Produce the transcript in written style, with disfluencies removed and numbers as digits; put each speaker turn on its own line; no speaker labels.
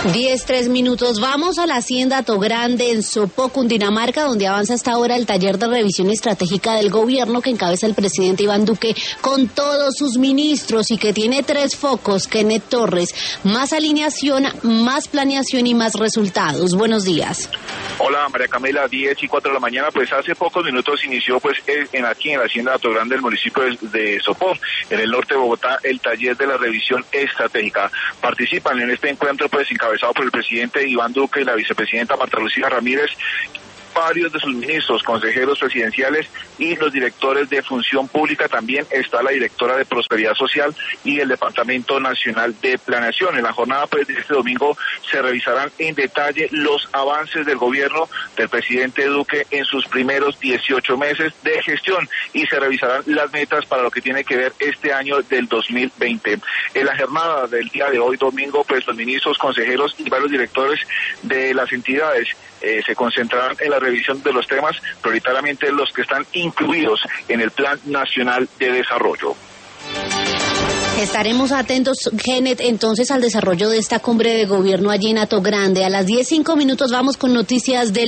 10:03. Vamos a la Hacienda Atogrande en Sopó, Cundinamarca, donde avanza hasta ahora el taller de revisión estratégica del gobierno que encabeza el presidente Iván Duque con todos sus ministros y que tiene 3 focos. Kenneth Torres: más alineación, más planeación y más resultados. Buenos días.
Hola María Camila, 10:04 de la mañana. Pues hace pocos minutos inició aquí en la Hacienda Atogrande del municipio de Sopó, en el norte de Bogotá, el taller de la revisión estratégica. Participan en este encuentro encabezado por el presidente Iván Duque y la vicepresidenta Marta Lucía Ramírez, varios de sus ministros, consejeros presidenciales y los directores de función pública. También está la directora de Prosperidad Social y el Departamento Nacional de Planeación. En la jornada de este domingo se revisarán en detalle los avances del gobierno del presidente Duque en sus primeros 18 meses de gestión y se revisarán las metas para lo que tiene que ver este año del 2020. En la jornada del día de hoy, domingo, los ministros, consejeros y varios directores de las entidades se concentrarán en la revisión de los temas, prioritariamente los que están incluidos en el Plan Nacional de Desarrollo.
Estaremos atentos, Kenneth, entonces al desarrollo de esta cumbre de gobierno allí en Atogrande. A las 10:05 vamos con noticias del